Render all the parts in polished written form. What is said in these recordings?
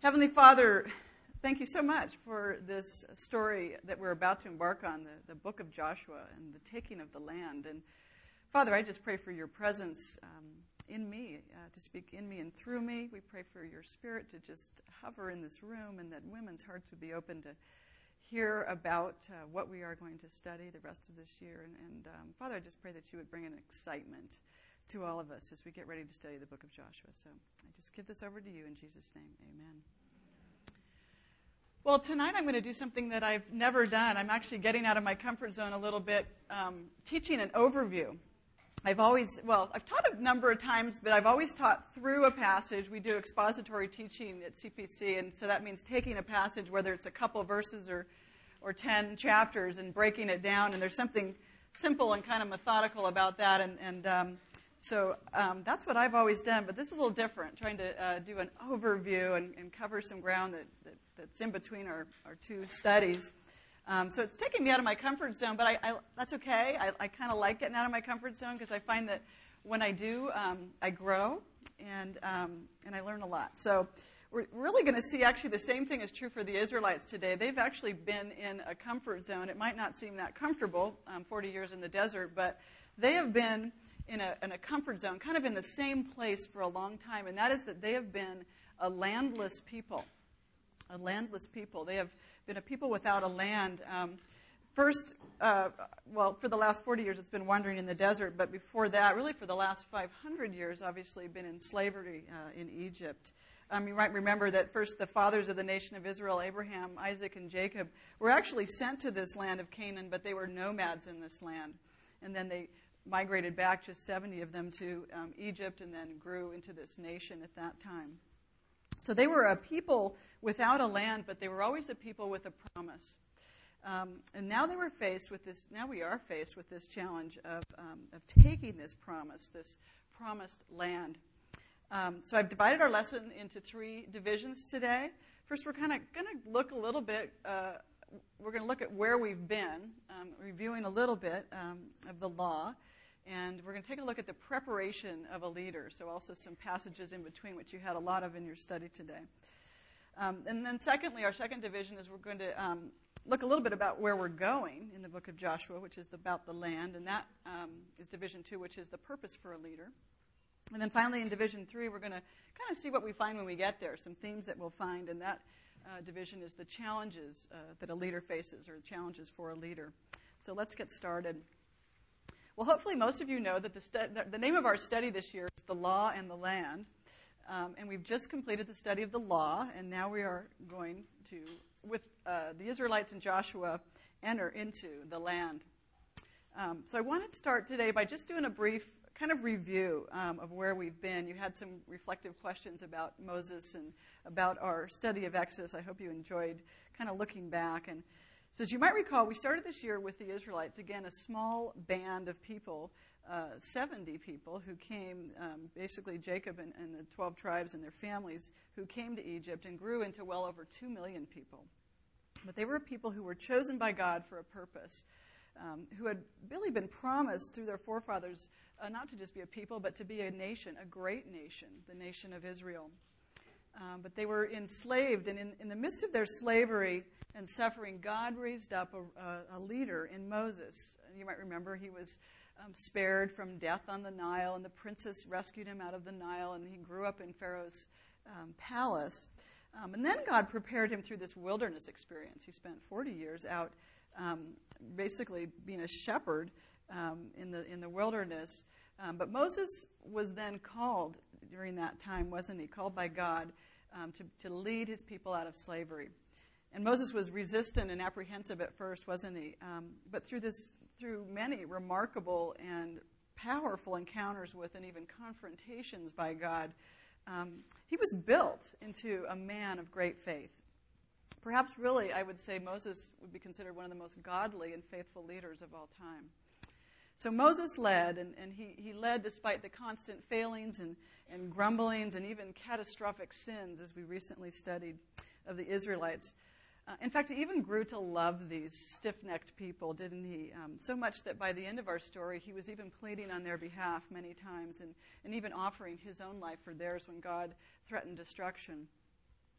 Heavenly Father, thank you so much for this story that we're about to embark on, the book of Joshua and the taking of the land. And Father, I just pray for your presence in me, to speak in me and through me. We pray for your Spirit to just hover in this room and that women's hearts would be open to hear about what we are going to study the rest of this year. And Father, I just pray that you would bring an excitement to all of us as we get ready to study the book of Joshua. So I just give this over to you in Jesus' name. Amen. Well, tonight I'm going to do something that I've never done. I'm actually getting out of my comfort zone a little bit, teaching an overview. I've taught a number of times, but I've always taught through a passage. We do expository teaching at CPC, and so that means taking a passage, whether it's a couple verses or 10 chapters, and breaking it down. And there's something simple and kind of methodical about that, So that's what I've always done, but this is a little different, trying to do an overview and cover some ground that's in between our two studies. So it's taking me out of my comfort zone, but that's okay. I kind of like getting out of my comfort zone because I find that when I do, I grow and I learn a lot. So we're really going to see actually the same thing is true for the Israelites today. They've actually been in a comfort zone. It might not seem that comfortable, 40 years in the desert, but they have been in a comfort zone, kind of in the same place for a long time, and that is that they have been a landless people. A landless people. They have been a people without a land. For the last 40 years, it's been wandering in the desert, but before that, really for the last 500 years, obviously, been in slavery in Egypt. You might remember that first the fathers of the nation of Israel, Abraham, Isaac, and Jacob, were actually sent to this land of Canaan, but they were nomads in this land. And then they migrated back, just 70 of them, to Egypt, and then grew into this nation at that time. So they were a people without a land, but they were always a people with a promise. And now they were faced with this. Now we are faced with this challenge of taking this promised land. So I've divided our lesson into 3 divisions today. First, we're kind of going to look a little bit. We're going to look at where we've been, reviewing a little bit of the law. And we're going to take a look at the preparation of a leader, so also some passages in between, which you had a lot of in your study today. And then secondly, our second division is we're going to look a little bit about where we're going in the book of Joshua, which is about the land, and that is division 2, which is the purpose for a leader. And then finally in division 3, we're going to kind of see what we find when we get there, some themes that we'll find, and that division is the challenges that a leader faces, or challenges for a leader. So let's get started. Well, hopefully most of you know that the name of our study this year is The Law and the Land. And we've just completed the study of the law, and now we are going to, with the Israelites and Joshua, enter into the land. So I wanted to start today by just doing a brief kind of review of where we've been. You had some reflective questions about Moses and about our study of Exodus. I hope you enjoyed kind of looking back. And so as you might recall, we started this year with the Israelites, again, a small band of people, 70 people who came, basically Jacob and the 12 tribes and their families, who came to Egypt and grew into well over 2 million people. But they were people who were chosen by God for a purpose, who had really been promised through their forefathers not to just be a people, but to be a nation, a great nation, the nation of Israel. But they were enslaved, and in the midst of their slavery and suffering, God raised up a leader in Moses. You might remember he was spared from death on the Nile, and the princess rescued him out of the Nile, and he grew up in Pharaoh's palace. And then God prepared him through this wilderness experience. He spent 40 years out basically being a shepherd in the wilderness. But Moses was then called during that time, wasn't he? Called by God to lead his people out of slavery. And Moses was resistant and apprehensive at first, wasn't he? But through many remarkable and powerful encounters with and even confrontations by God, he was built into a man of great faith. Perhaps really, I would say Moses would be considered one of the most godly and faithful leaders of all time. So Moses led, and he led despite the constant failings and grumblings and even catastrophic sins, as we recently studied, of the Israelites. In fact, he even grew to love these stiff-necked people, didn't he? So much that by the end of our story, he was even pleading on their behalf many times and even offering his own life for theirs when God threatened destruction.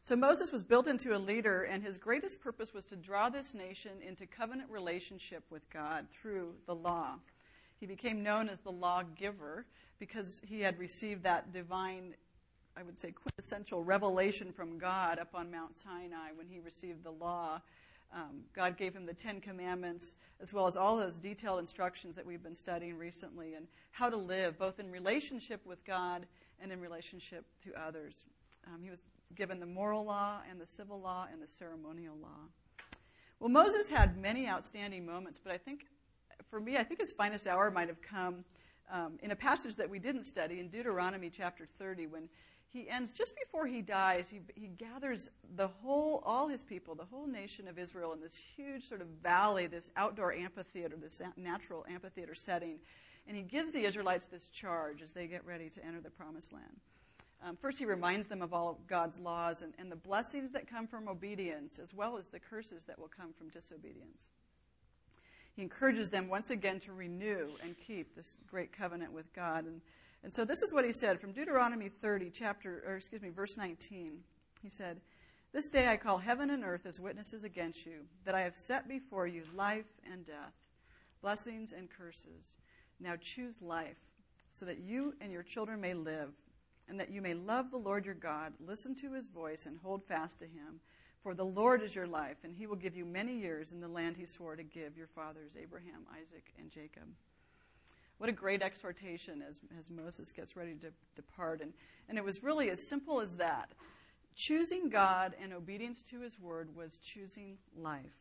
So Moses was built into a leader, and his greatest purpose was to draw this nation into covenant relationship with God through the law. He became known as the lawgiver because he had received that divine, I would say, quintessential revelation from God up on Mount Sinai when he received the law. God gave him the 10 Commandments, as well as all those detailed instructions that we've been studying recently, and how to live, both in relationship with God and in relationship to others. He was given the moral law and the civil law and the ceremonial law. Well, Moses had many outstanding moments, but I think his finest hour might have come in a passage that we didn't study in Deuteronomy chapter 30, when he ends, just before he dies, he gathers all his people, the whole nation of Israel, in this huge sort of valley, this outdoor amphitheater, this natural amphitheater setting, and he gives the Israelites this charge as they get ready to enter the promised land. First, he reminds them of all of God's laws and the blessings that come from obedience, as well as the curses that will come from disobedience. He encourages them once again to renew and keep this great covenant with God. And so this is what he said from Deuteronomy 30, verse 19. He said, "This day I call heaven and earth as witnesses against you, that I have set before you life and death, blessings and curses. Now choose life, so that you and your children may live, and that you may love the Lord your God, listen to his voice, and hold fast to him. For the Lord is your life, and he will give you many years in the land he swore to give your fathers, Abraham, Isaac, and Jacob." What a great exhortation as Moses gets ready to depart. And it was really as simple as that. Choosing God and obedience to his word was choosing life.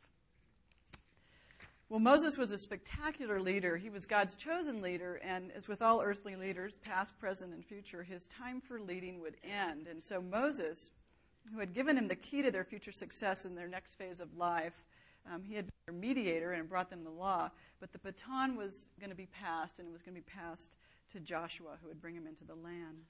Well, Moses was a spectacular leader. He was God's chosen leader, and as with all earthly leaders, past, present, and future, his time for leading would end. And so Moses, who had given him the key to their future success in their next phase of life, he had been their mediator and brought them the law, but the baton was going to be passed, and it was going to be passed to Joshua, who would bring him into the land.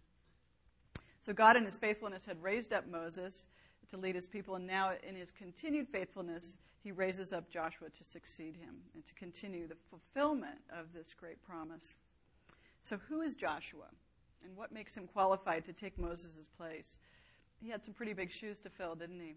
So God in his faithfulness had raised up Moses to lead his people, and now in his continued faithfulness, he raises up Joshua to succeed him and to continue the fulfillment of this great promise. So who is Joshua, and what makes him qualified to take Moses' place? He had some pretty big shoes to fill, didn't he?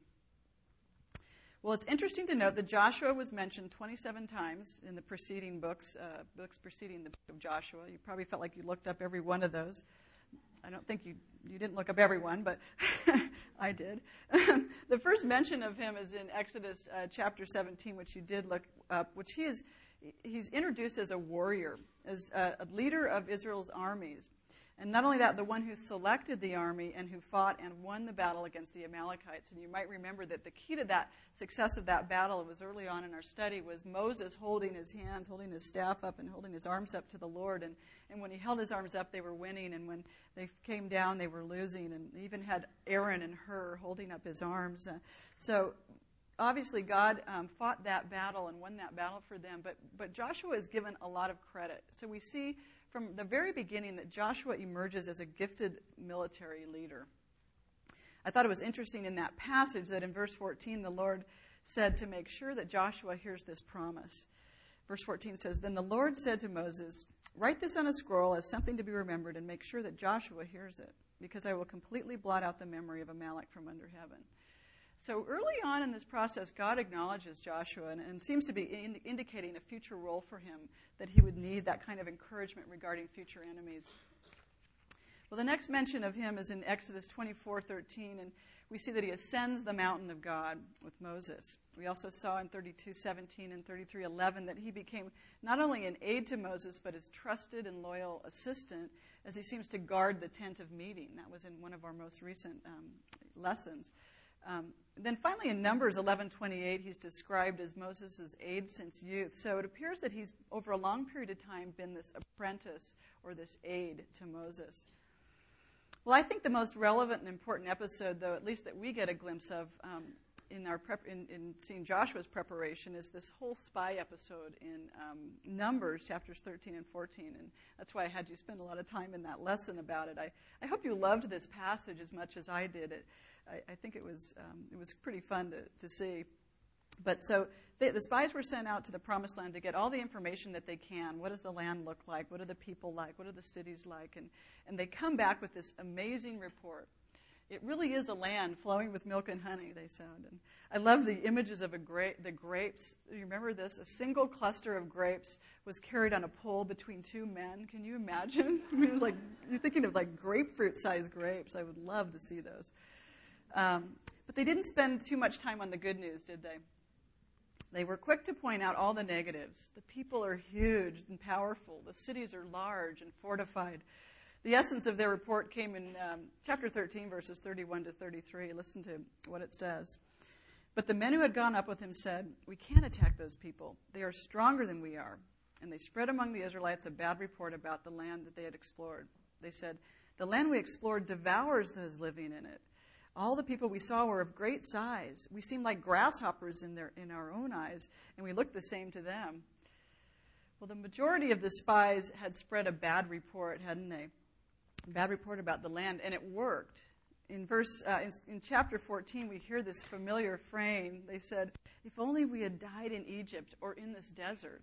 Well, it's interesting to note that Joshua was mentioned 27 times in the preceding books preceding the book of Joshua. You probably felt like you looked up every one of those. I don't think you didn't look up every one, but I did. The first mention of him is in Exodus chapter 17, which you did look up, which he's introduced as a warrior, as a leader of Israel's armies. And not only that, the one who selected the army and who fought and won the battle against the Amalekites. And you might remember that the key to that success of that battle, it was early on in our study, was Moses holding his hands, holding his staff up, and holding his arms up to the Lord. And when he held his arms up, they were winning. And when they came down, they were losing. And they even had Aaron and Hur holding up his arms. So obviously God fought that battle and won that battle for them. But Joshua is given a lot of credit. So we see from the very beginning that Joshua emerges as a gifted military leader. I thought it was interesting in that passage that in verse 14 the Lord said to make sure that Joshua hears this promise. Verse 14 says, "Then the Lord said to Moses, write this on a scroll as something to be remembered and make sure that Joshua hears it, because I will completely blot out the memory of Amalek from under heaven." So early on in this process, God acknowledges Joshua and seems to be indicating a future role for him, that he would need that kind of encouragement regarding future enemies. Well, the next mention of him is in Exodus 24:13, and we see that he ascends the mountain of God with Moses. We also saw in 32:17 and 33:11 that he became not only an aide to Moses, but his trusted and loyal assistant as he seems to guard the tent of meeting. That was in one of our most recent lessons. Then finally in Numbers 11:28, he's described as Moses' aide since youth. So it appears that he's, over a long period of time, been this apprentice or this aide to Moses. Well, I think the most relevant and important episode, though, at least that we get a glimpse of in seeing Joshua's preparation, is this whole spy episode in Numbers chapters 13 and 14. And that's why I had you spend a lot of time in that lesson about it. I hope you loved this passage as much as I did. I think it was pretty fun to see. But so the spies were sent out to the Promised Land to get all the information that they can. What does the land look like? What are the people like? What are the cities like? And they come back with this amazing report. It really is a land flowing with milk and honey, they said. And I love the images of the grapes. You remember this? A single cluster of grapes was carried on a pole between two men. Can you imagine? I mean, like, you're thinking of like grapefruit-sized grapes. I would love to see those. But they didn't spend too much time on the good news, did they? They were quick to point out all the negatives. The people are huge and powerful. The cities are large and fortified. The essence of their report came in chapter 13, verses 31 to 33. Listen to what it says. But the men who had gone up with him said, "We can't attack those people. They are stronger than we are." And they spread among the Israelites a bad report about the land that they had explored. They said, "The land we explored devours those living in it. All the people we saw were of great size. We seemed like grasshoppers in our own eyes, and we looked the same to them." Well, the majority of the spies had spread a bad report, hadn't they? A bad report about the land, and it worked. In chapter 14, we hear this familiar refrain. They said, "If only we had died in Egypt or in this desert."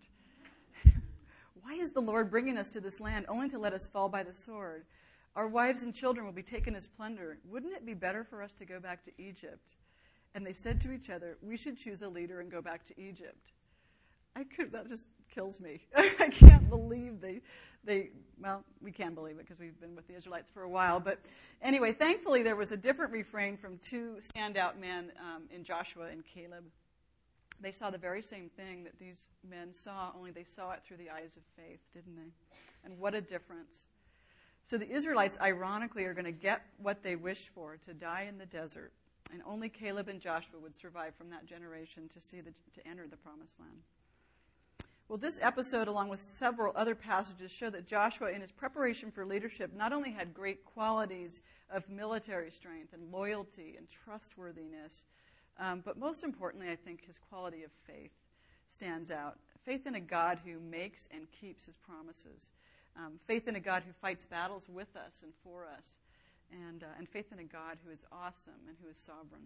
Why is the Lord bringing us to this land only to let us fall by the sword? Our wives and children will be taken as plunder. Wouldn't it be better for us to go back to Egypt? And they said to each other, "We should choose a leader and go back to Egypt." That just kills me. I can't believe well, we can believe it because we've been with the Israelites for a while. But anyway, thankfully there was a different refrain from two standout men in Joshua and Caleb. They saw the very same thing that these men saw, only they saw it through the eyes of faith, didn't they? And what a difference. So the Israelites, ironically, are going to get what they wished for, to die in the desert. And only Caleb and Joshua would survive from that generation to enter the promised land. Well, this episode, along with several other passages, show that Joshua, in his preparation for leadership, not only had great qualities of military strength and loyalty and trustworthiness, but most importantly, I think his quality of faith stands out. Faith in a God who makes and keeps his promises. Faith in a God who fights battles with us and for us. And faith in a God who is awesome and who is sovereign.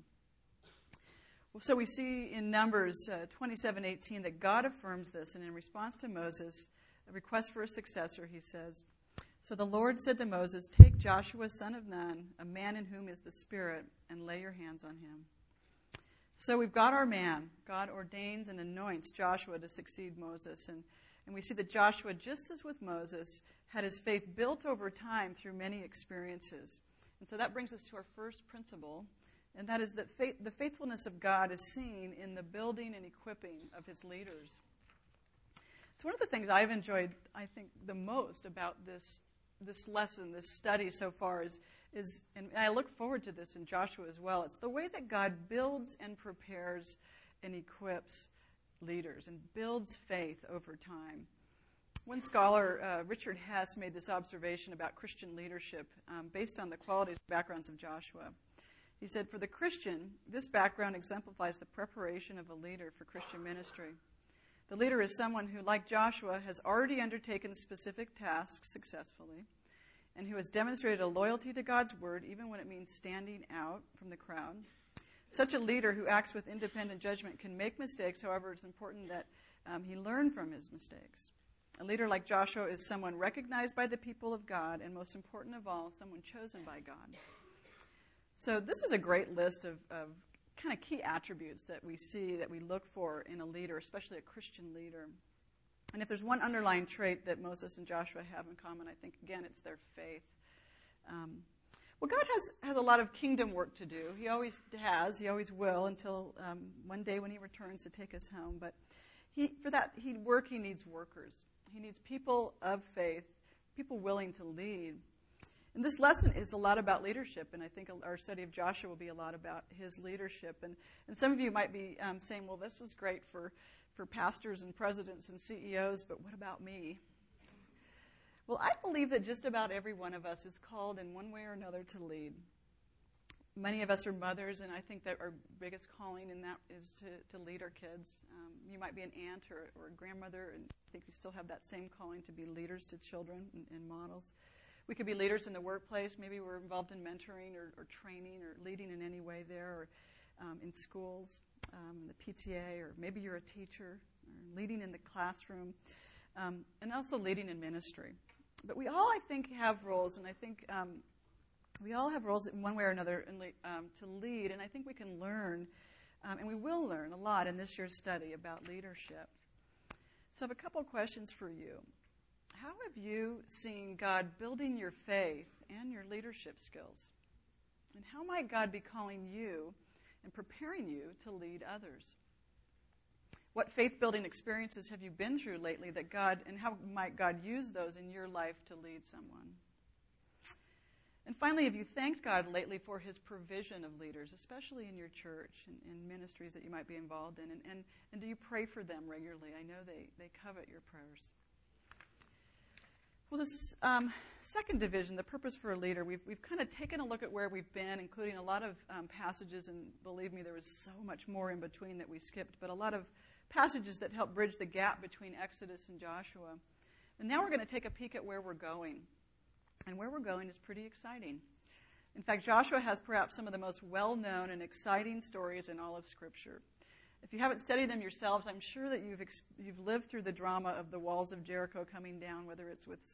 So we see in Numbers 27:18 that God affirms this, and in response to Moses, a request for a successor, he says, "So the Lord said to Moses, 'Take Joshua, son of Nun, a man in whom is the Spirit, and lay your hands on him.'" So we've got our man. God ordains and anoints Joshua to succeed Moses. And we see that Joshua, just as with Moses, had his faith built over time through many experiences. And so that brings us to our first principle, and that is that the faithfulness of God is seen in the building and equipping of his leaders. It's one of the things I've enjoyed, I think, the most about this lesson, this study so far is, and I look forward to this in Joshua as well, it's the way that God builds and prepares and equips leaders and builds faith over time. One scholar, Richard Hess, made this observation about Christian leadership based on the qualities and backgrounds of Joshua. He said, "For the Christian, this background exemplifies the preparation of a leader for Christian ministry. The leader is someone who, like Joshua, has already undertaken specific tasks successfully and who has demonstrated a loyalty to God's word even when it means standing out from the crowd. Such a leader who acts with independent judgment can make mistakes. However, it's important that he learn from his mistakes. A leader like Joshua is someone recognized by the people of God, and most important of all, someone chosen by God." So this is a great list of kind of key attributes that we see, that we look for in a leader, especially a Christian leader. And if there's one underlying trait that Moses and Joshua have in common, I think, again, it's their faith. Well, God has a lot of kingdom work to do. He always has. He always will until one day when he returns to take us home. But for that he needs workers. He needs people of faith, people willing to lead. And this lesson is a lot about leadership, and I think our study of Joshua will be a lot about his leadership. And some of you might be saying, well, this is great for pastors and presidents and CEOs, but what about me? Well, I believe that just about every one of us is called in one way or another to lead. Many of us are mothers, and I think that our biggest calling in that is to lead our kids. You might be an aunt or a grandmother, and I think we still have that same calling to be leaders to children and models. We could be leaders in the workplace. Maybe we're involved in mentoring or training or leading in any way there, or in schools, in the PTA, or maybe you're a teacher, or leading in the classroom, and also leading in ministry. But we all, I think, have roles, and I think We all have roles in one way or another to lead, and I think we can learn, and we will learn a lot in this year's study about leadership. So I have a couple of questions for you. How have you seen God building your faith and your leadership skills? And how might God be calling you and preparing you to lead others? What faith-building experiences have you been through lately and how might God use those in your life to lead someone? And finally, have you thanked God lately for his provision of leaders, especially in your church and in ministries that you might be involved in? And do you pray for them regularly? I know they covet your prayers. Well, this second division, the purpose for a leader, we've kind of taken a look at where we've been, including a lot of passages, and believe me, there was so much more in between that we skipped, but a lot of passages that help bridge the gap between Exodus and Joshua. And now we're going to take a peek at where we're going. And where we're going is pretty exciting. In fact, Joshua has perhaps some of the most well-known and exciting stories in all of Scripture. If you haven't studied them yourselves, I'm sure that you've lived through the drama of the walls of Jericho coming down, whether it's with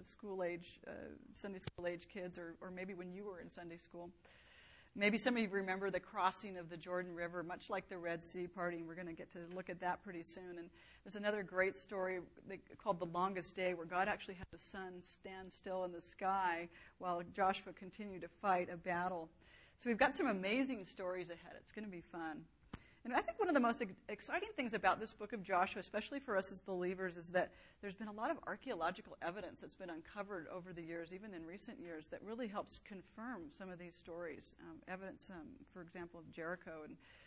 Sunday school-age kids, or maybe when you were in Sunday school. Maybe some of you remember the crossing of the Jordan River, much like the Red Sea parting. We're going to get to look at that pretty soon. And there's another great story called The Longest Day, where God actually had the sun stand still in the sky while Joshua continued to fight a battle. So we've got some amazing stories ahead. It's going to be fun. And I think one of the most exciting things about this book of Joshua, especially for us as believers, is that there's been a lot of archaeological evidence that's been uncovered over the years, even in recent years, that really helps confirm some of these stories. Evidence, for example, of Jericho.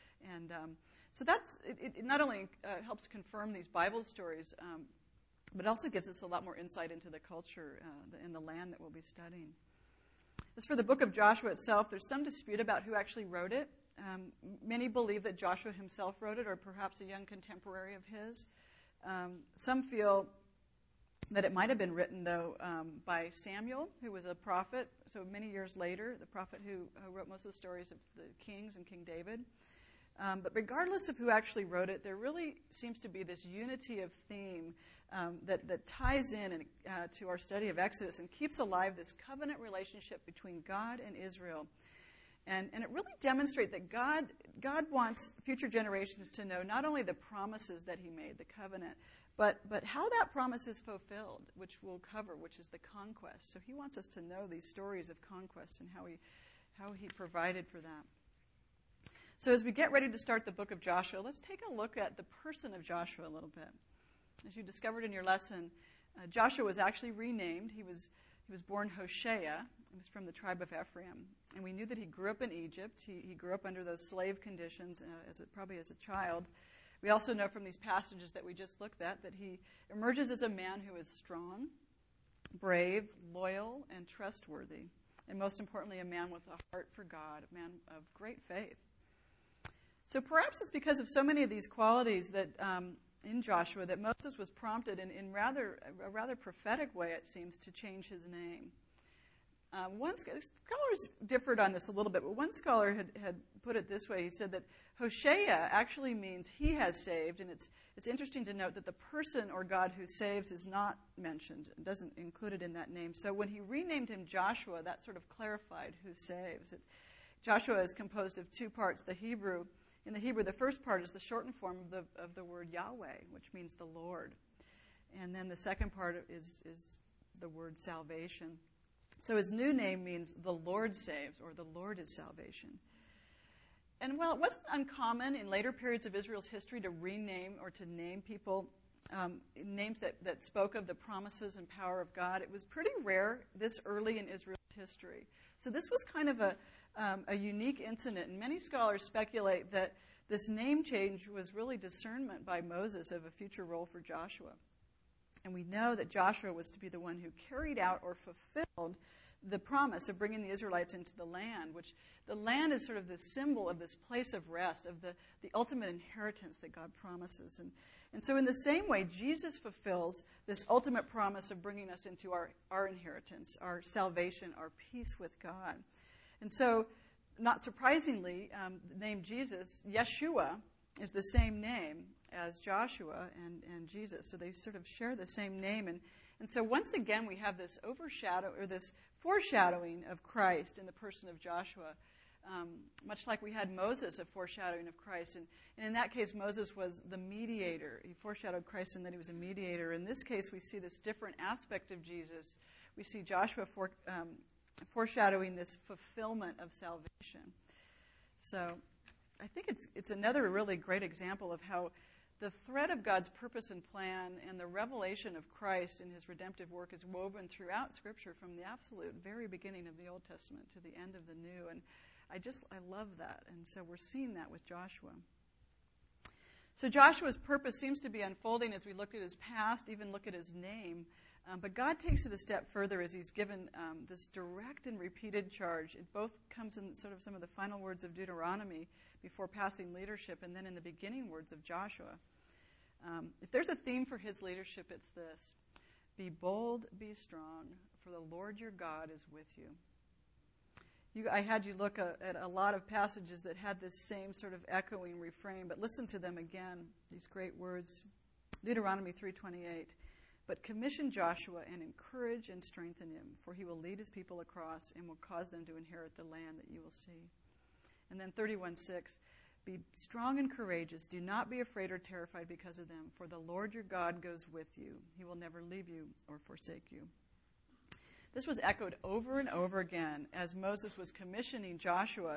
So it not only helps confirm these Bible stories, but also gives us a lot more insight into the culture in the land that we'll be studying. As for the book of Joshua itself, there's some dispute about who actually wrote it. Many believe that Joshua himself wrote it, or perhaps a young contemporary of his. Some feel that it might have been written, though, by Samuel, who was a prophet, so many years later, the prophet who wrote most of the stories of the kings and King David. But regardless of who actually wrote it, there really seems to be this unity of theme that ties in to our study of Exodus and keeps alive this covenant relationship between God and Israel. And it really demonstrates that God wants future generations to know not only the promises that he made, the covenant, but how that promise is fulfilled, which we'll cover, which is the conquest. So he wants us to know these stories of conquest and how he provided for that. So as we get ready to start the book of Joshua, let's take a look at the person of Joshua a little bit. As you discovered in your lesson, Joshua was actually renamed. He was born Hoshea. He was from the tribe of Ephraim. And we knew that he grew up in Egypt. He grew up under those slave conditions probably as a child. We also know from these passages that we just looked at that he emerges as a man who is strong, brave, loyal, and trustworthy. And most importantly, a man with a heart for God, a man of great faith. So perhaps it's because of so many of these qualities that in Joshua that Moses was prompted in a rather prophetic way, it seems, to change his name. Scholars differed on this a little bit, but one scholar had put it this way. He said that Hoshea actually means he has saved, and it's interesting to note that the person or God who saves is not mentioned, doesn't include it in that name. So when he renamed him Joshua, that sort of clarified who saves. Joshua is composed of two parts. In the Hebrew, the first part is the shortened form of the word Yahweh, which means the Lord. And then the second part is the word salvation. So his new name means the Lord saves, or the Lord is salvation. And while it wasn't uncommon in later periods of Israel's history to rename or to name people names that spoke of the promises and power of God, it was pretty rare this early in Israel's history. So this was kind of a unique incident, and many scholars speculate that this name change was really discernment by Moses of a future role for Joshua. And we know that Joshua was to be the one who carried out or fulfilled the promise of bringing the Israelites into the land, which the land is sort of the symbol of this place of rest, of the ultimate inheritance that God promises. And so in the same way, Jesus fulfills this ultimate promise of bringing us into our inheritance, our salvation, our peace with God. And so, not surprisingly, the name Jesus, Yeshua, is the same name as Joshua and Jesus. So they sort of share the same name. And so once again, we have this this foreshadowing of Christ in the person of Joshua, much like we had Moses, a foreshadowing of Christ. And in that case, Moses was the mediator. He foreshadowed Christ in that he was a mediator. In this case, we see this different aspect of Jesus. We see Joshua foreshadowing this fulfillment of salvation. So I think it's another really great example of how the thread of God's purpose and plan and the revelation of Christ in his redemptive work is woven throughout Scripture from the absolute very beginning of the Old Testament to the end of the New. And I love that. And so we're seeing that with Joshua. So Joshua's purpose seems to be unfolding as we look at his past, even look at his name. But God takes it a step further as he's given this direct and repeated charge. It both comes in sort of some of the final words of Deuteronomy before passing leadership, and then in the beginning words of Joshua. If there's a theme for his leadership, it's this: be bold, be strong, for the Lord your God is with you. I had you look at a lot of passages that had this same sort of echoing refrain, but listen to them again, these great words. Deuteronomy 3:28. But commission Joshua and encourage and strengthen him, for he will lead his people across and will cause them to inherit the land that you will see. And then 31:6. Be strong and courageous. Do not be afraid or terrified because of them, for the Lord your God goes with you. He will never leave you or forsake you. This was echoed over and over again as Moses was commissioning Joshua.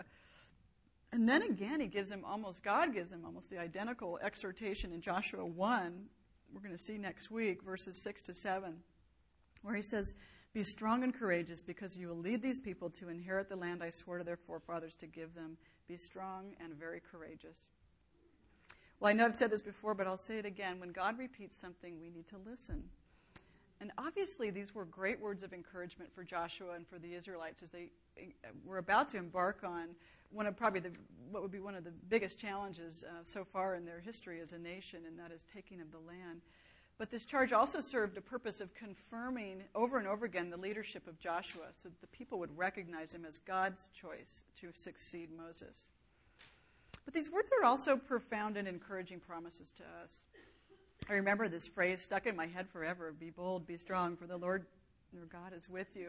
And then again, God gives him almost the identical exhortation in Joshua 1. We're going to see next week, verses 6 to 7, where he says, be strong and courageous because you will lead these people to inherit the land I swore to their forefathers to give them. Be strong and very courageous. Well, I know I've said this before, but I'll say it again. When God repeats something, we need to listen. And obviously, these were great words of encouragement for Joshua and for the Israelites as they were about to embark on what would be one of the biggest challenges so far in their history as a nation, and that is taking of the land. But this charge also served a purpose of confirming over and over again the leadership of Joshua so that the people would recognize him as God's choice to succeed Moses. But these words are also profound and encouraging promises to us. I remember this phrase stuck in my head forever: be bold, be strong, for the Lord your God is with you.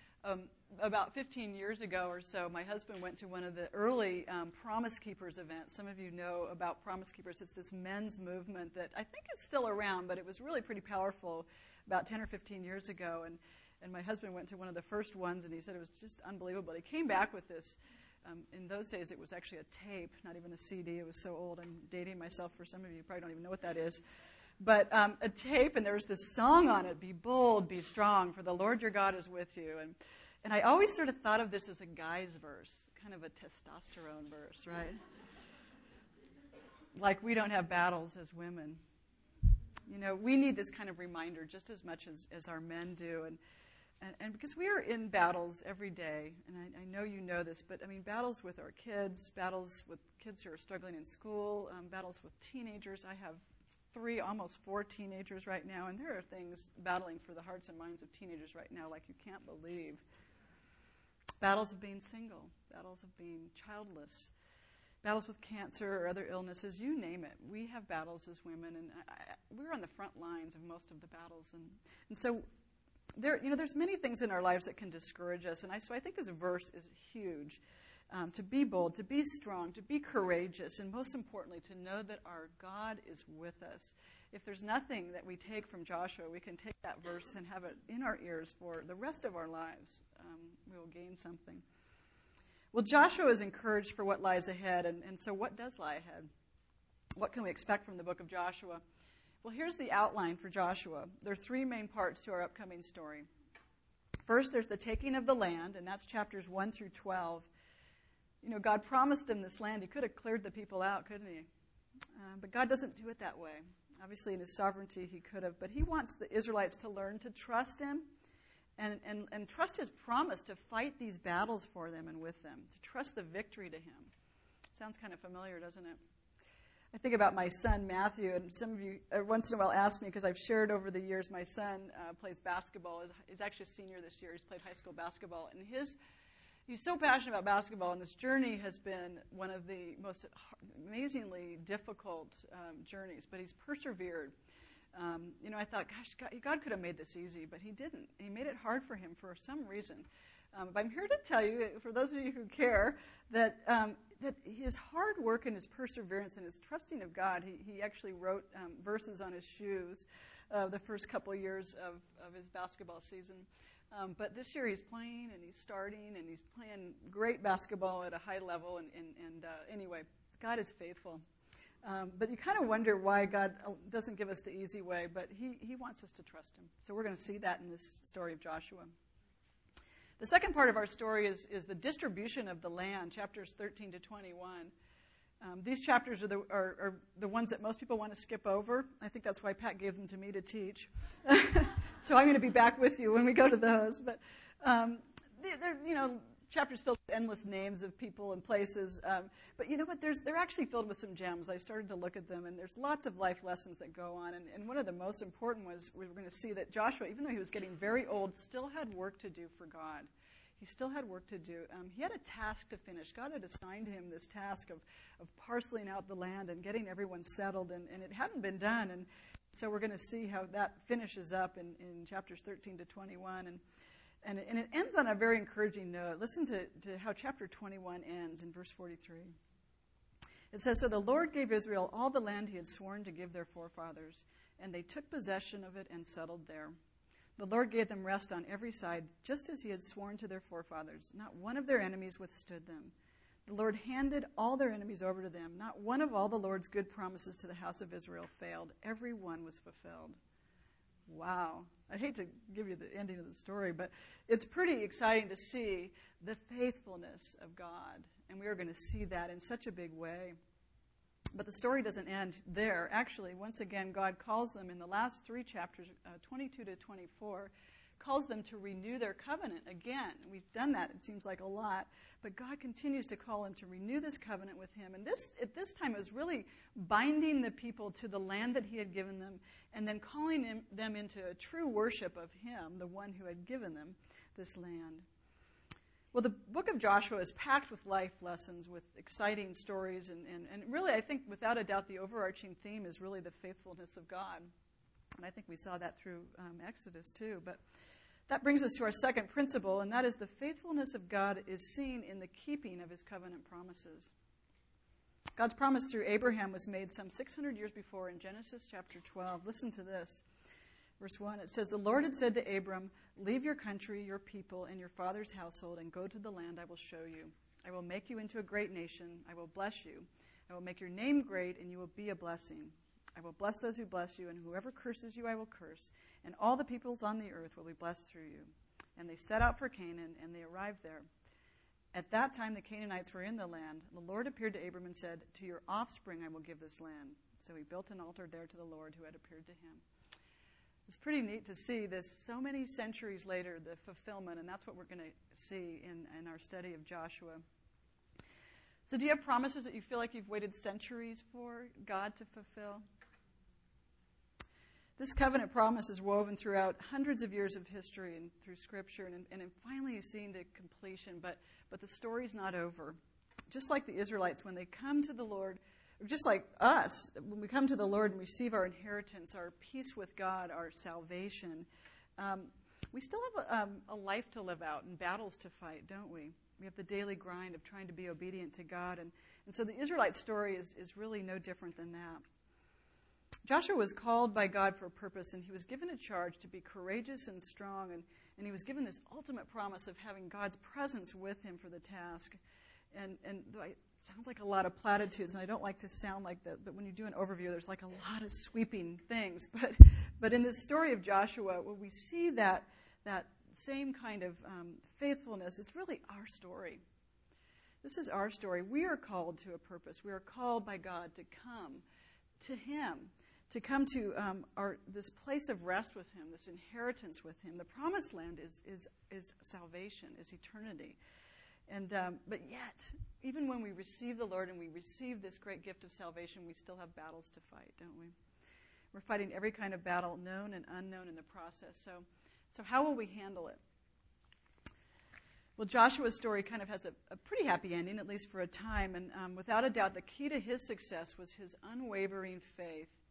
About 15 years ago or so, my husband went to one of the early Promise Keepers events. Some of you know about Promise Keepers. It's this men's movement that I think is still around, but it was really pretty powerful about 10 or 15 years ago. And my husband went to one of the first ones, and he said it was just unbelievable. He came back with this. In those days, it was actually a tape, not even a CD. It was so old. I'm dating myself for some of you. You probably don't even know what that is. But a tape, and there was this song on it, be bold, be strong, for the Lord your God is with you. And I always sort of thought of this as a guy's verse, kind of a testosterone verse, right? Like we don't have battles as women. You know, we need this kind of reminder just as much as our men do. And because we are in battles every day, and I know you know this, but I mean battles with our kids, battles with kids who are struggling in school, battles with teenagers. I have 3, almost 4 teenagers right now, and there are things battling for the hearts and minds of teenagers right now like you can't believe. Battles of being single, battles of being childless, battles with cancer or other illnesses, you name it. We have battles as women, and we're on the front lines of most of the battles. And so there's many things in our lives that can discourage us, and so I think this verse is huge. To be bold, to be strong, to be courageous, and most importantly, to know that our God is with us. If there's nothing that we take from Joshua, we can take that verse and have it in our ears for the rest of our lives. We will gain something. Well, Joshua is encouraged for what lies ahead, and so what does lie ahead? What can we expect from the book of Joshua? Well, here's the outline for Joshua. There are 3 main parts to our upcoming story. First, there's the taking of the land, and that's chapters 1 through 12. You know, God promised him this land. He could have cleared the people out, couldn't he? But God doesn't do it that way. Obviously, in his sovereignty, he could have. But he wants the Israelites to learn to trust him and trust his promise to fight these battles for them and with them, to trust the victory to him. Sounds kind of familiar, doesn't it? I think about my son, Matthew, and some of you once in a while ask me, because I've shared over the years, my son plays basketball. He's actually a senior this year. He's played high school basketball. And he's so passionate about basketball, and this journey has been one of the most amazingly difficult journeys, but he's persevered. I thought, gosh, God could have made this easy, but he didn't. He made it hard for him for some reason. But I'm here to tell you, for those of you who care, that his hard work and his perseverance and his trusting of God, he actually wrote verses on his shoes the first couple years of his basketball season. But this year he's playing and he's starting and he's playing great basketball at a high level. And anyway, God is faithful. But you kind of wonder why God doesn't give us the easy way, but he wants us to trust him. So we're going to see that in this story of Joshua. The second part of our story is the distribution of the land, chapters 13 to 21. These chapters are the ones that most people want to skip over. I think that's why Pat gave them to me to teach. So I'm going to be back with you when we go to those. But they're chapters filled with endless names of people and places. But you know what? They're actually filled with some gems. I started to look at them, and there's lots of life lessons that go on. And one of the most important was we were going to see that Joshua, even though he was getting very old, still had work to do for God. He still had work to do. He had a task to finish. God had assigned him this task of parceling out the land and getting everyone settled, and it hadn't been done. And so we're going to see how that finishes up in chapters 13 to 21. And it ends on a very encouraging note. Listen to how chapter 21 ends in verse 43. It says, "So the Lord gave Israel all the land he had sworn to give their forefathers, and they took possession of it and settled there. The Lord gave them rest on every side, just as he had sworn to their forefathers. Not one of their enemies withstood them. The Lord handed all their enemies over to them. Not one of all the Lord's good promises to the house of Israel failed. Every one was fulfilled." Wow. I hate to give you the ending of the story, but it's pretty exciting to see the faithfulness of God. And we are going to see that in such a big way. But the story doesn't end there. Actually, once again, God calls them in the last three chapters, 22 to 24, calls them to renew their covenant again. We've done that, it seems like a lot. But God continues to call them to renew this covenant with him. And at this time, it was really binding the people to the land that he had given them and then calling them into a true worship of him, the one who had given them this land. Well, the book of Joshua is packed with life lessons, with exciting stories, and really, I think, without a doubt, the overarching theme is really the faithfulness of God. And I think we saw that through Exodus, too. But that brings us to our second principle, and that is the faithfulness of God is seen in the keeping of his covenant promises. God's promise through Abraham was made some 600 years before in Genesis chapter 12. Listen to this. Verse 1, it says, "The Lord had said to Abram, 'Leave your country, your people, and your father's household, and go to the land I will show you. I will make you into a great nation. I will bless you. I will make your name great, and you will be a blessing. I will bless those who bless you, and whoever curses you I will curse. And all the peoples on the earth will be blessed through you.' And they set out for Canaan, and they arrived there. At that time the Canaanites were in the land. The Lord appeared to Abram and said, 'To your offspring I will give this land.' So he built an altar there to the Lord who had appeared to him." It's pretty neat to see this so many centuries later, the fulfillment, and that's what we're going to see in our study of Joshua. So do you have promises that you feel like you've waited centuries for God to fulfill? This covenant promise is woven throughout hundreds of years of history and through Scripture, and it finally is seen to completion, but the story's not over. Just like the Israelites, when they come to the Lord, just like us, when we come to the Lord and receive our inheritance, our peace with God, our salvation, we still have a life to live out and battles to fight, don't we? We have the daily grind of trying to be obedient to God. And so the Israelite story is really no different than that. Joshua was called by God for a purpose, and he was given a charge to be courageous and strong, and he was given this ultimate promise of having God's presence with him for the task. And it sounds like a lot of platitudes, and I don't like to sound like that, but when you do an overview, there's like a lot of sweeping things. But in this story of Joshua, when we see that same kind of faithfulness, it's really our story. This is our story. We are called to a purpose. We are called by God to come to him, to come to this place of rest with him, this inheritance with him. The promised land is salvation, is eternity. But yet, even when we receive the Lord and we receive this great gift of salvation, we still have battles to fight, don't we? We're fighting every kind of battle, known and unknown, in the process. So how will we handle it? Well, Joshua's story kind of has a pretty happy ending, at least for a time. And without a doubt, the key to his success was his unwavering faith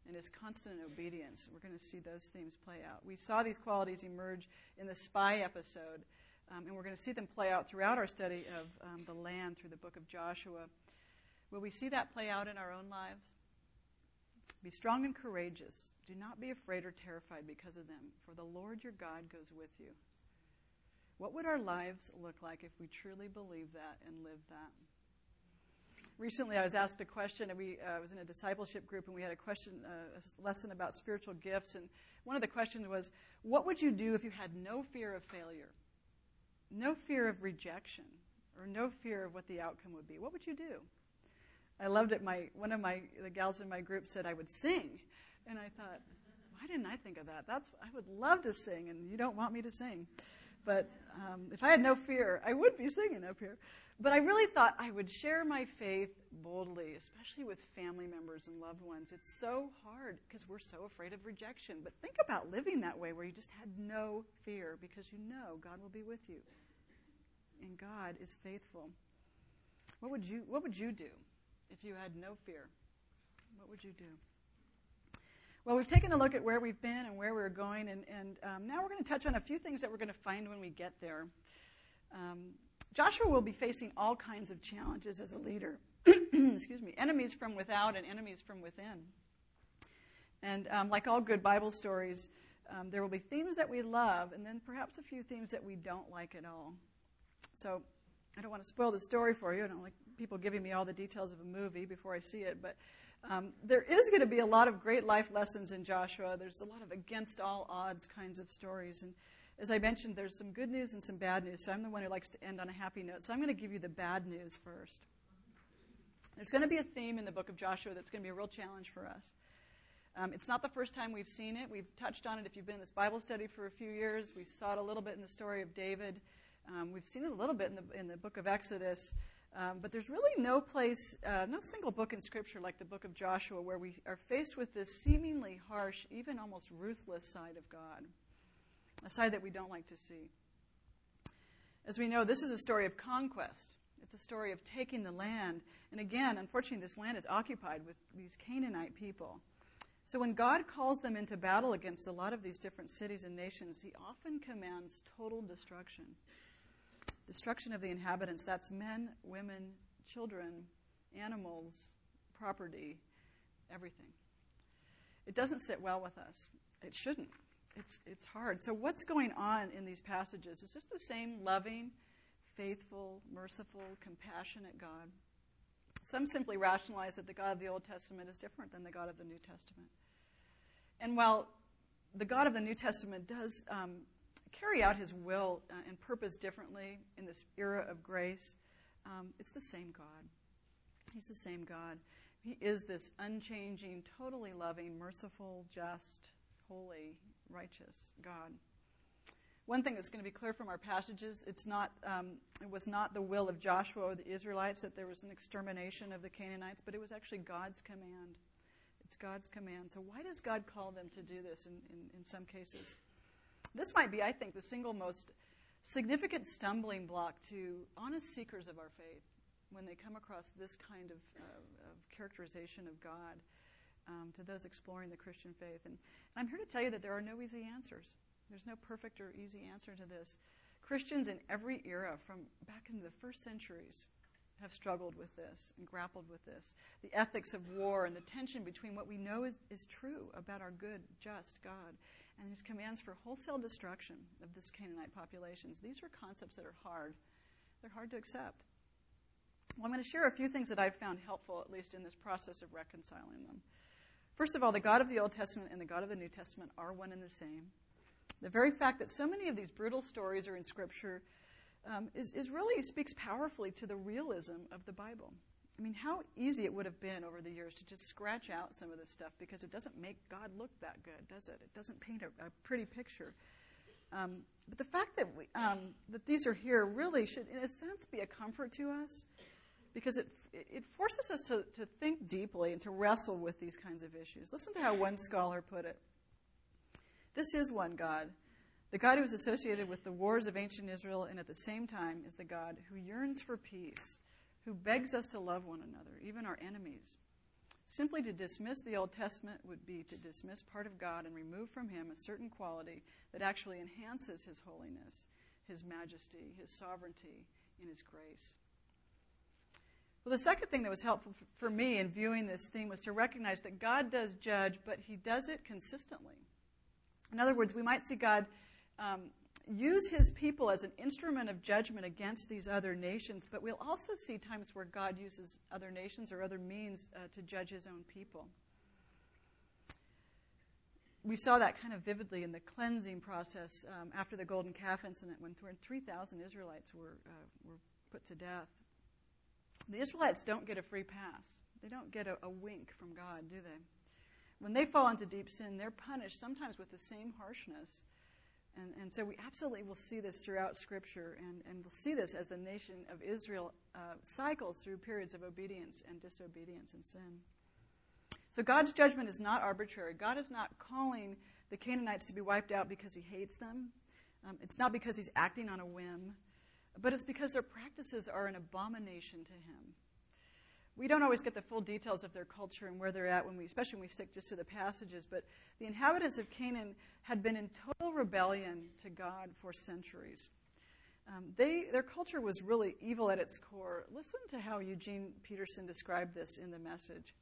and his constant obedience. We're going to see those themes play out. We saw these qualities emerge in the spy episode, and we're going to see them play out throughout our study of the land through the book of Joshua. Will we see that play out in our own lives? Be strong and courageous. Do not be afraid or terrified because of them, for the Lord your God goes with you. What would our lives look like if we truly believed that and lived that? Recently, I was asked a question, and I was in a discipleship group, and we had a lesson about spiritual gifts, and one of the questions was, what would you do if you had no fear of failure, no fear of rejection, or no fear of what the outcome would be? What would you do? I loved it. One of the gals in my group said I would sing, and I thought, why didn't I think of that? I would love to sing, and you don't want me to sing. But if I had no fear, I would be singing up here. But I really thought I would share my faith boldly, especially with family members and loved ones. It's so hard because we're so afraid of rejection. But think about living that way where you just had no fear because you know God will be with you. And God is faithful. What would you do if you had no fear? What would you do? Well, we've taken a look at where we've been and where we're going, and now we're going to touch on a few things that we're going to find when we get there. Joshua will be facing all kinds of challenges as a leader. Excuse me. Enemies from without and enemies from within. And like all good Bible stories, there will be themes that we love and then perhaps a few themes that we don't like at all. So I don't want to spoil the story for you. I don't like people giving me all the details of a movie before I see it. But there is going to be a lot of great life lessons in Joshua. There's a lot of against all odds kinds of stories. And as I mentioned, there's some good news and some bad news. So I'm the one who likes to end on a happy note. So I'm going to give you the bad news first. There's going to be a theme in the book of Joshua that's going to be a real challenge for us. It's not the first time we've seen it. We've touched on it if you've been in this Bible study for a few years. We saw it a little bit in the story of David. We've seen it a little bit in the book of Exodus. But there's really no single book in Scripture like the book of Joshua where we are faced with this seemingly harsh, even almost ruthless side of God, a side that we don't like to see. As we know, this is a story of conquest. It's a story of taking the land. And again, unfortunately, this land is occupied with these Canaanite people. So when God calls them into battle against a lot of these different cities and nations, he often commands total destruction. Destruction of the inhabitants. That's men, women, children, animals, property, everything. It doesn't sit well with us. It shouldn't. It's hard. So what's going on in these passages? It's just the same loving, faithful, merciful, compassionate God. Some simply rationalize that the God of the Old Testament is different than the God of the New Testament. And while the God of the New Testament does carry out his will and purpose differently in this era of grace, it's the same God. He's the same God. He is this unchanging, totally loving, merciful, just, holy, righteous God. One thing that's going to be clear from our passages, it was not the will of Joshua or the Israelites that there was an extermination of the Canaanites, but it was actually God's command. It's God's command. So why does God call them to do this in some cases? This might be, I think, the single most significant stumbling block to honest seekers of our faith when they come across this kind of characterization of God, to those exploring the Christian faith. And I'm here to tell you that there are no easy answers. There's no perfect or easy answer to this. Christians in every era, from back into the first centuries, have struggled with this and grappled with this. The ethics of war and the tension between what we know is true about our good, just God and his commands for wholesale destruction of this Canaanite populations. These are concepts that are hard. They're hard to accept. Well, I'm going to share a few things that I've found helpful, at least in this process of reconciling them. First of all, the God of the Old Testament and the God of the New Testament are one and the same. The very fact that so many of these brutal stories are in Scripture is really speaks powerfully to the realism of the Bible. I mean, how easy it would have been over the years to just scratch out some of this stuff because it doesn't make God look that good, does it? It doesn't paint a pretty picture. But the fact that that these are here really should, in a sense, be a comfort to us because it forces us to think deeply and to wrestle with these kinds of issues. Listen to how one scholar put it. This is one God, the God who is associated with the wars of ancient Israel and at the same time is the God who yearns for peace, who begs us to love one another, even our enemies. Simply to dismiss the Old Testament would be to dismiss part of God and remove from him a certain quality that actually enhances his holiness, his majesty, his sovereignty, and his grace. Well, the second thing that was helpful for me in viewing this theme was to recognize that God does judge, but he does it consistently. In other words, we might see God use his people as an instrument of judgment against these other nations, but we'll also see times where God uses other nations or other means to judge his own people. We saw that kind of vividly in the cleansing process after the golden calf incident when 3,000 Israelites were put to death. The Israelites don't get a free pass. They don't get a wink from God, do they? When they fall into deep sin, they're punished sometimes with the same harshness. And so we absolutely will see this throughout Scripture, and we'll see this as the nation of Israel cycles through periods of obedience and disobedience and sin. So God's judgment is not arbitrary. God is not calling the Canaanites to be wiped out because he hates them. It's not because he's acting on a whim, but it's because their practices are an abomination to him. We don't always get the full details of their culture and where they're at, especially when we stick just to the passages, but the inhabitants of Canaan had been in total rebellion to God for centuries. Their culture was really evil at its core. Listen to how Eugene Peterson described this in The Message.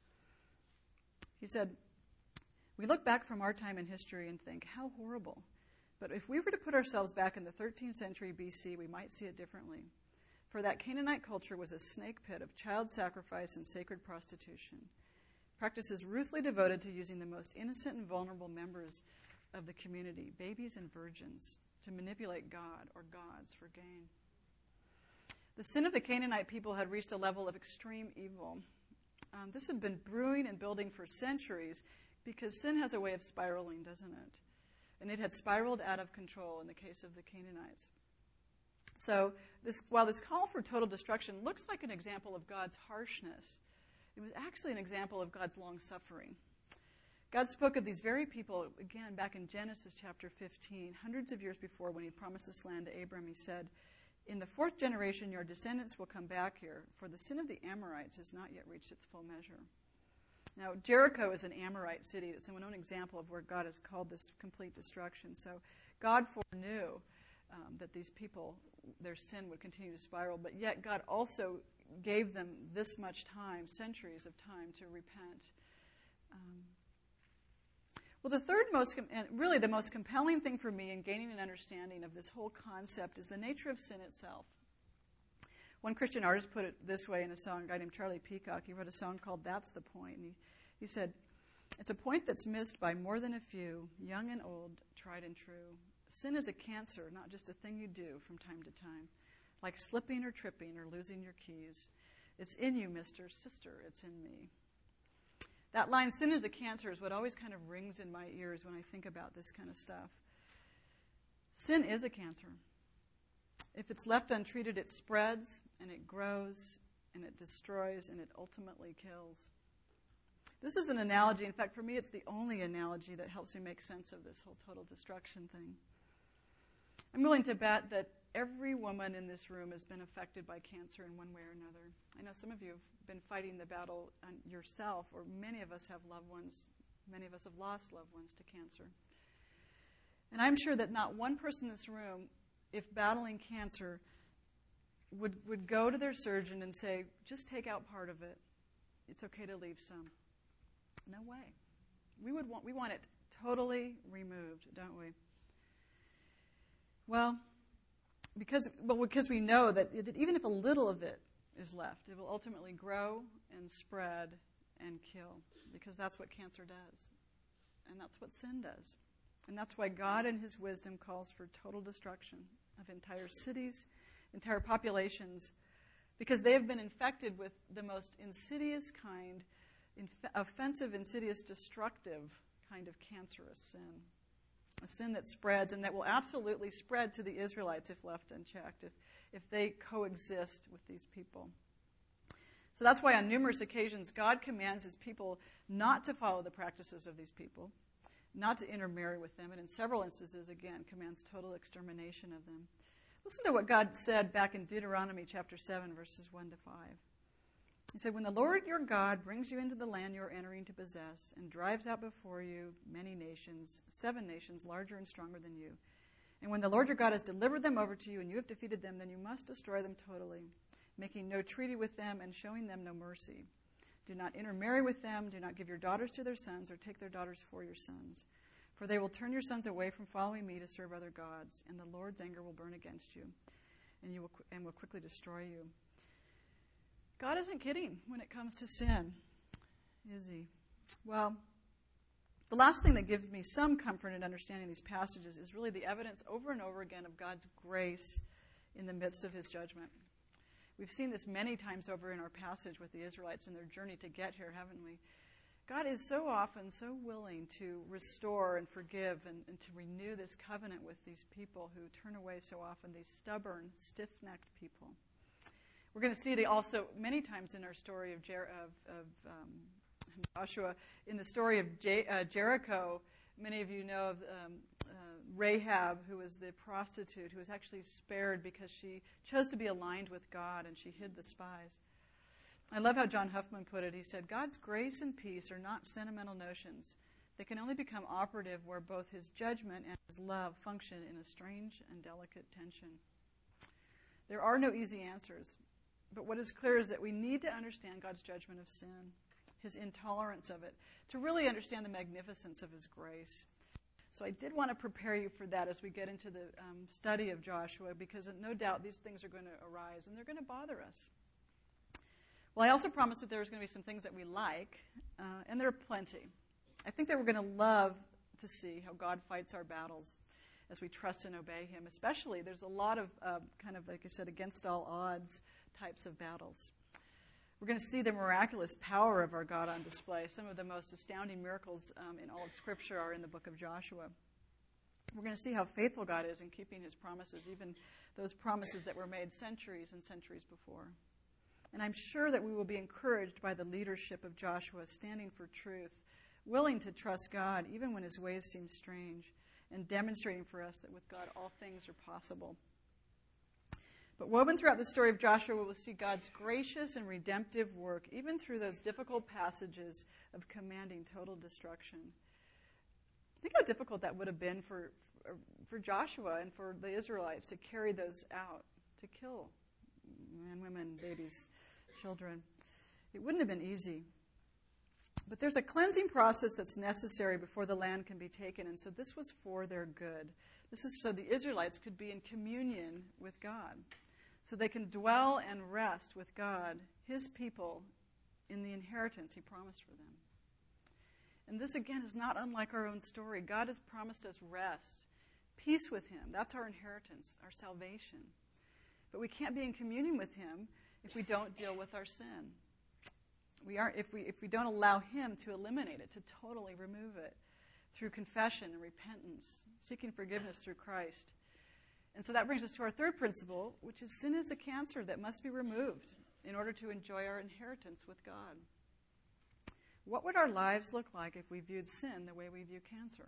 He said, "We look back from our time in history and think, how horrible. But if we were to put ourselves back in the 13th century BC, we might see it differently. For that Canaanite culture was a snake pit of child sacrifice and sacred prostitution, practices ruthlessly devoted to using the most innocent and vulnerable members of the community, babies and virgins, to manipulate God or gods for gain." The sin of the Canaanite people had reached a level of extreme evil. This had been brewing and building for centuries because sin has a way of spiraling, doesn't it? And it had spiraled out of control in the case of the Canaanites. So while this call for total destruction looks like an example of God's harshness, it was actually an example of God's long-suffering. God spoke of these very people, again, back in Genesis chapter 15, hundreds of years before when he promised this land to Abram. He said, "In the 4th generation, your descendants will come back here, for the sin of the Amorites has not yet reached its full measure." Now, Jericho is an Amorite city. It's an unknown example of where God has called this complete destruction. So God foreknew that these people, their sin would continue to spiral, but yet God also gave them this much time, centuries of time, to repent. Well, the third and really the most compelling thing for me in gaining an understanding of this whole concept is the nature of sin itself. One Christian artist put it this way in a song, a guy named Charlie Peacock. He wrote a song called "That's the Point." And he said, "It's a point that's missed by more than a few, young and old, tried and true. Sin is a cancer, not just a thing you do from time to time, like slipping or tripping or losing your keys. It's in you, mister, sister, it's in me." That line, "sin is a cancer," is what always kind of rings in my ears when I think about this kind of stuff. Sin is a cancer. If it's left untreated, it spreads, and it grows, and it destroys, and it ultimately kills. This is an analogy. In fact, for me, it's the only analogy that helps me make sense of this whole total destruction thing. I'm willing to bet that every woman in this room has been affected by cancer in one way or another. I know some of you have been fighting the battle yourself, or many of us have loved ones. Many of us have lost loved ones to cancer. And I'm sure that not one person in this room, if battling cancer, would go to their surgeon and say, "Just take out part of it. It's okay to leave some." No way. We want it totally removed, don't we? Well, because we know that even if a little of it is left, it will ultimately grow and spread and kill, because that's what cancer does. And that's what sin does. And that's why God in his wisdom calls for total destruction of entire cities, entire populations, because they have been infected with the most insidious kind, offensive, insidious, destructive kind of cancerous sin. A sin that spreads, and that will absolutely spread to the Israelites if left unchecked, if they coexist with these people. So that's why on numerous occasions God commands his people not to follow the practices of these people, not to intermarry with them, and in several instances, again, commands total extermination of them. Listen to what God said back in Deuteronomy chapter 7, verses 1 to 5. He said, when the Lord your God brings you into the land you are entering to possess and drives out before you many nations, 7 nations larger and stronger than you, and when the Lord your God has delivered them over to you and you have defeated them, then you must destroy them totally, making no treaty with them and showing them no mercy. Do not intermarry with them. Do not give your daughters to their sons or take their daughters for your sons. For they will turn your sons away from following me to serve other gods, and the Lord's anger will burn against you, and will quickly destroy you. God isn't kidding when it comes to sin, is he? Well, the last thing that gives me some comfort in understanding these passages is really the evidence over and over again of God's grace in the midst of his judgment. We've seen this many times over in our passage with the Israelites and their journey to get here, haven't we? God is so often so willing to restore and forgive and to renew this covenant with these people who turn away so often, these stubborn, stiff-necked people. We're going to see it also many times in our story of Joshua. In the story of Jericho, many of you know of Rahab, who was the prostitute, who was actually spared because she chose to be aligned with God and she hid the spies. I love how John Huffman put it. He said, God's grace and peace are not sentimental notions. They can only become operative where both his judgment and his love function in a strange and delicate tension. There are no easy answers. But what is clear is that we need to understand God's judgment of sin, his intolerance of it, to really understand the magnificence of his grace. So I did want to prepare you for that as we get into the study of Joshua, because no doubt these things are going to arise and they're going to bother us. Well, I also promised that there was going to be some things that we like, and there are plenty. I think that we're going to love to see how God fights our battles as we trust and obey him. Especially, there's a lot of kind of, like I said, against all odds types of battles. We're going to see the miraculous power of our God on display. Some of the most astounding miracles in all of Scripture are in the book of Joshua. We're going to see how faithful God is in keeping his promises, even those promises that were made centuries and centuries before. And I'm sure that we will be encouraged by the leadership of Joshua, standing for truth, willing to trust God even when his ways seem strange, and demonstrating for us that with God all things are possible. But woven throughout the story of Joshua, we will see God's gracious and redemptive work, even through those difficult passages of commanding total destruction. Think how difficult that would have been for Joshua and for the Israelites to carry those out, to kill men, women, babies, children. It wouldn't have been easy. But there's a cleansing process that's necessary before the land can be taken, and so this was for their good. This is so the Israelites could be in communion with God, so they can dwell and rest with God, his people, in the inheritance he promised for them. And this, again, is not unlike our own story. God has promised us rest, peace with him. That's our inheritance, our salvation. But we can't be in communion with him if we don't deal with our sin. If we don't allow him to eliminate it, to totally remove it through confession and repentance, seeking forgiveness through Christ. And so that brings us to our third principle, which is sin is a cancer that must be removed in order to enjoy our inheritance with God. What would our lives look like if we viewed sin the way we view cancer?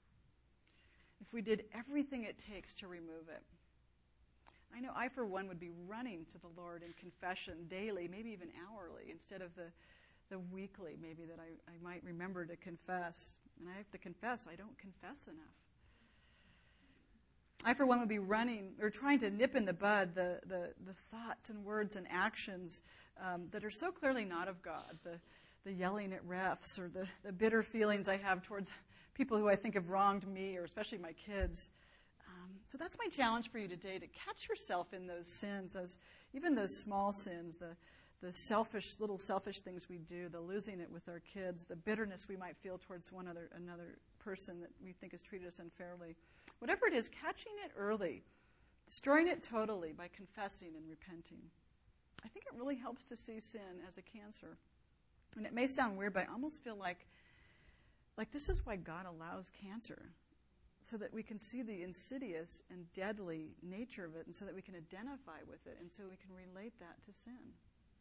If we did everything it takes to remove it? I know I, for one, would be running to the Lord in confession daily, maybe even hourly, instead of the weekly, maybe, that I might remember to confess. And I have to confess, I don't confess enough. I, for one, would be running or trying to nip in the bud the thoughts and words and actions that are so clearly not of God, the yelling at refs or the bitter feelings I have towards people who I think have wronged me, or especially my kids. So that's my challenge for you today, to catch yourself in those sins, even those small sins, the little selfish things we do, the losing it with our kids, the bitterness we might feel towards another person that we think has treated us unfairly. Whatever it is, catching it early, destroying it totally by confessing and repenting. I think it really helps to see sin as a cancer. And it may sound weird, but I almost feel like this is why God allows cancer, so that we can see the insidious and deadly nature of it, and so that we can identify with it, and so we can relate that to sin.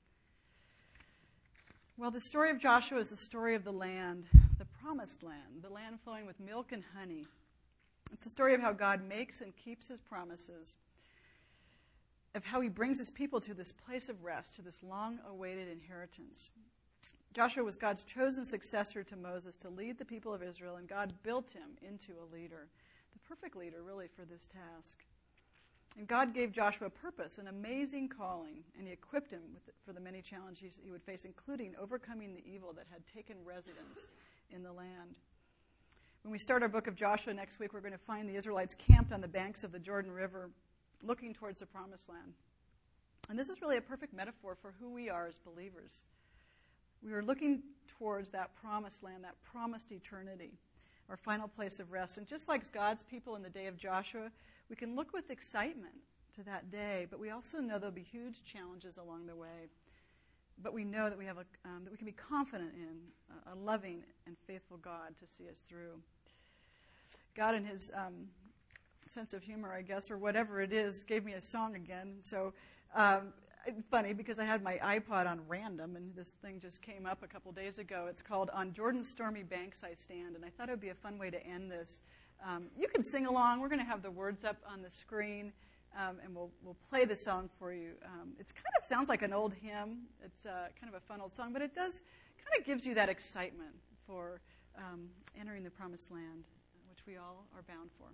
Well, the story of Joshua is the story of the land, the promised land, the land flowing with milk and honey. It's the story of how God makes and keeps his promises. of how he brings his people to this place of rest, to this long-awaited inheritance. Joshua was God's chosen successor to Moses to lead the people of Israel, and God built him into a leader, the perfect leader, really, for this task. And God gave Joshua purpose, an amazing calling, and he equipped him for the many challenges he would face, including overcoming the evil that had taken residence in the land. When we start our book of Joshua next week, we're going to find the Israelites camped on the banks of the Jordan River, looking towards the Promised Land. And this is really a perfect metaphor for who we are as believers. We are looking towards that Promised Land, that promised eternity, our final place of rest. And just like God's people in the day of Joshua, we can look with excitement to that day, but we also know there'll be huge challenges along the way. But we know that we have that we can be confident in a loving and faithful God to see us through. God, in his sense of humor, I guess, or whatever it is, gave me a song again. So funny, because I had my iPod on random, and this thing just came up a couple days ago. It's called "On Jordan's Stormy Banks I Stand," and I thought it would be a fun way to end this. You can sing along. We're going to have the words up on the screen, and we'll play the song for you. It kind of sounds like an old hymn. It's kind of a fun old song, but it does kind of gives you that excitement for entering the Promised Land, which we all are bound for.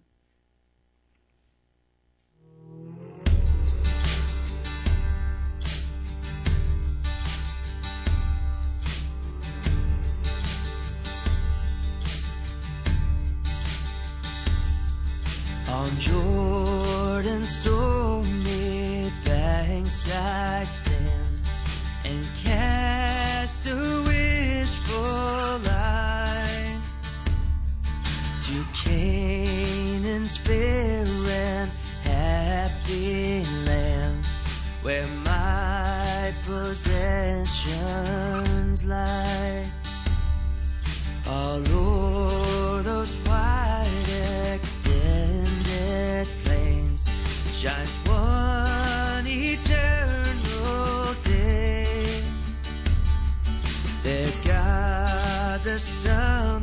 On Jordan's stormy banks I stand and cast a wishful eye to Canaan's fair and happy land, where my possessions lie. All o'er those wide extended plains shines one eternal day. There God the Son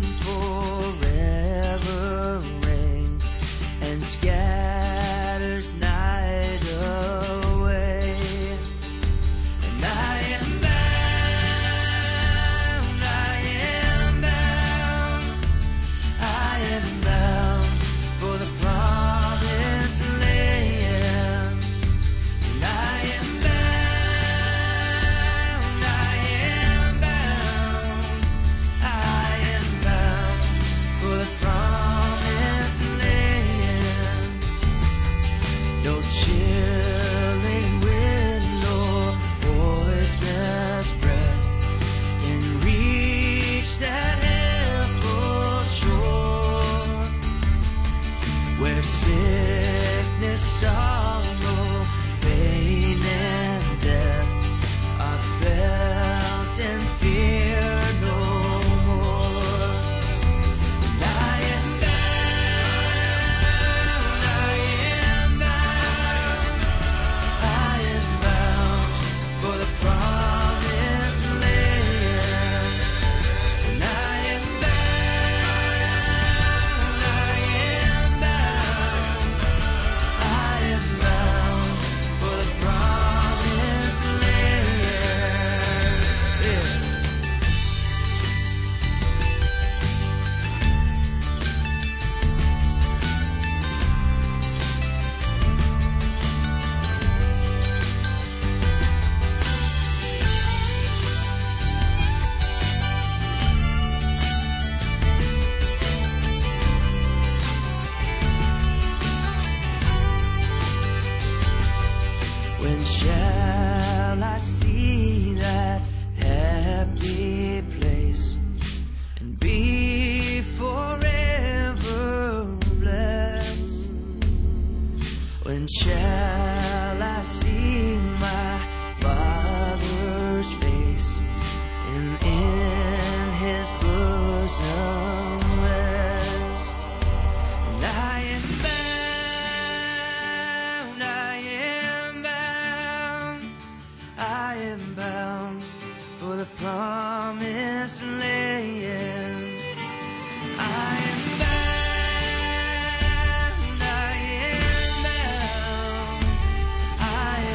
forever reigns and scatters night away. And I am bound, I am bound, I am bound for the promised land. And I am bound, I am bound, I am bound for the promised land. No chilling wind nor poisonous breath can reach that helpful shore, where sickness, sorrow, pain, and death are felt and fear no more. And I am bound, I am bound, I am bound for the promised land. And I am bound, I am bound, I am bound for the promised land. Yeah. When shall I see that happy place and be forever blessed? When shall I see my Father's face and in his bosom rest? And I am bound, I am bound, I am bound for the promised land. I am bound, I am bound, I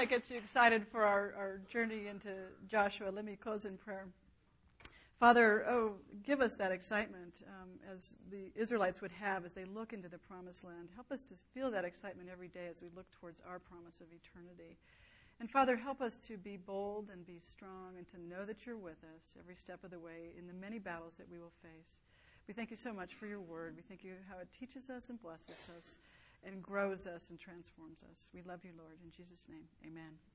that gets you excited for our journey into Joshua, let me close in prayer. Father, give us that excitement as the Israelites would have as they look into the promised land. Help us to feel that excitement every day as we look towards our promise of eternity. And Father, help us to be bold and be strong and to know that you're with us every step of the way in the many battles that we will face. We thank you so much for your word. We thank you how it teaches us and blesses us and grows us and transforms us. We love you, Lord. In Jesus' name, amen.